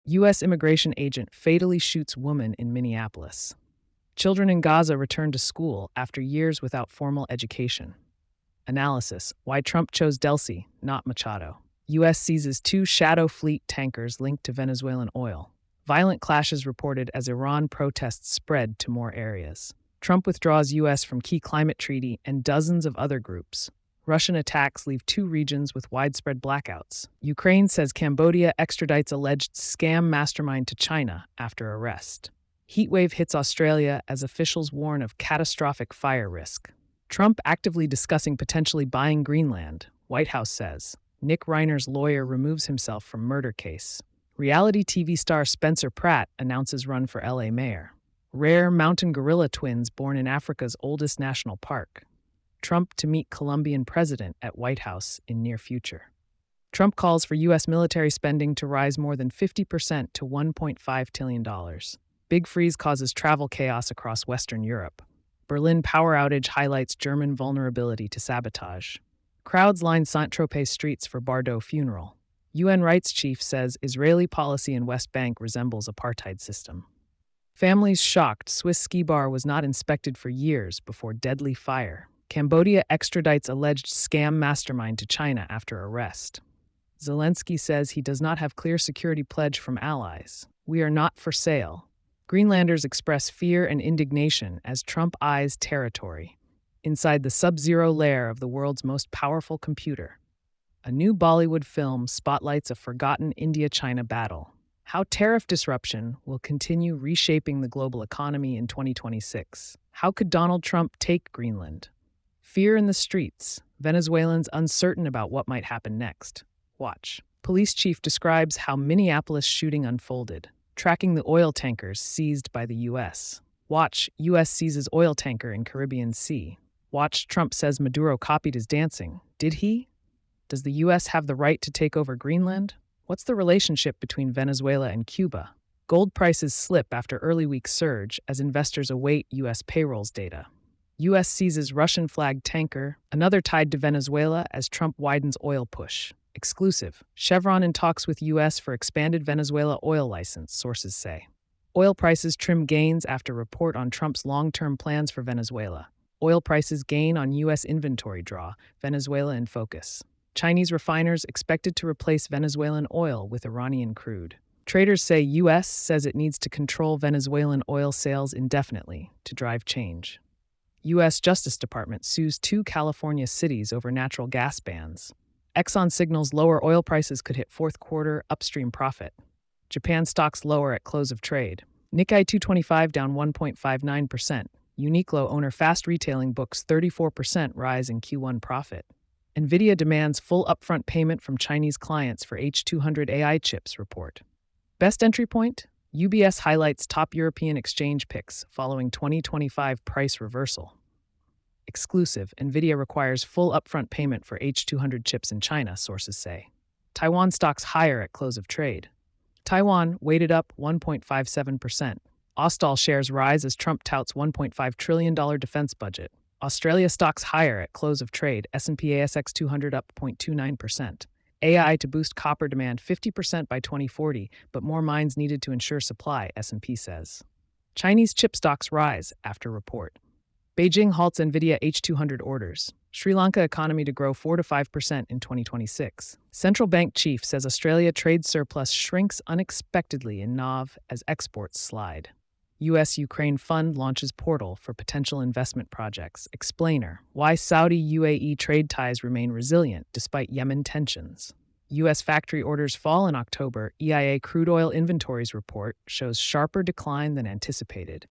U.S. immigration agent fatally shoots woman in Minneapolis. Children in Gaza return to school after years without formal education. Analysis: why Trump chose Delcy, not Machado. U.S. seizes two Shadow Fleet tankers linked to Venezuelan oil. Violent clashes reported as Iran protests spread to more areas. Trump withdraws U.S. from key climate treaty and dozens of other groups. Russian attacks leave two regions with widespread blackouts. Ukraine says Cambodia extradites alleged scam mastermind to China after arrest. Heatwave hits Australia as officials warn of catastrophic fire risk. Trump actively discussing potentially buying Greenland, White House says. Nick Reiner's lawyer removes himself from murder case. Reality TV star Spencer Pratt announces run for LA mayor. Rare mountain gorilla twins born in Africa's oldest national park. Trump to meet Colombian president at White House in near future. Trump calls for U.S. military spending to rise more than 50% to $1.5 trillion. Big freeze causes travel chaos across Western Europe. Berlin power outage highlights German vulnerability to sabotage. Crowds line Saint-Tropez streets for Bardot funeral. UN rights chief says Israeli policy in West Bank resembles apartheid system. Families shocked Swiss ski bar was not inspected for years before deadly fire. Cambodia extradites alleged scam mastermind to China after arrest. Zelensky says he does not have clear security pledge from allies. We are not for sale. Greenlanders express fear and indignation as Trump eyes territory. Inside the sub-zero lair of the world's most powerful computer. A new Bollywood film spotlights a forgotten India-China battle. How tariff disruption will continue reshaping the global economy in 2026. How could Donald Trump take Greenland? Fear in the streets. Venezuelans uncertain about what might happen next. Watch. Police chief describes how Minneapolis shooting unfolded, tracking the oil tankers seized by the U.S. Watch. U.S. seizes oil tanker in Caribbean Sea. Watch. Trump says Maduro copied his dancing. Did he? Does the U.S. have the right to take over Greenland? What's the relationship between Venezuela and Cuba? Gold prices slip after early week surge as investors await U.S. payrolls data. U.S. seizes Russian-flagged tanker, another tied to Venezuela as Trump widens oil push. Exclusive. Chevron in talks with U.S. for expanded Venezuela oil license, sources say. Oil prices trim gains after report on Trump's long-term plans for Venezuela. Oil prices gain on U.S. inventory draw, Venezuela in focus. Chinese refiners expected to replace Venezuelan oil with Iranian crude. Traders say U.S. says it needs to control Venezuelan oil sales indefinitely to drive change. U.S. Justice Department sues two California cities over natural gas bans. Exxon signals lower oil prices could hit fourth quarter upstream profit. Japan stocks lower at close of trade. Nikkei 225 down 1.59%. Uniqlo owner Fast Retailing books 34% rise in Q1 profit. NVIDIA demands full upfront payment from Chinese clients for H200 AI chips, report. Best entry point? UBS highlights top European exchange picks following 2025 price reversal. Exclusive, NVIDIA requires full upfront payment for H200 chips in China, sources say. Taiwan stocks higher at close of trade. Taiwan weighted up 1.57%. Austal shares rise as Trump touts $1.5 trillion defense budget. Australia stocks higher at close of trade, S&P ASX 200 up 0.29%. AI to boost copper demand 50% by 2040, but more mines needed to ensure supply, S&P says. Chinese chip stocks rise after report. Beijing halts NVIDIA H200 orders. Sri Lanka economy to grow 4 to 5% in 2026. Central bank chief says Australia trade surplus shrinks unexpectedly in NAV as exports slide. U.S.-Ukraine fund launches portal for potential investment projects. Explainer: why Saudi-UAE trade ties remain resilient despite Yemen tensions. U.S. factory orders fall in October. EIA crude oil inventories report shows sharper decline than anticipated.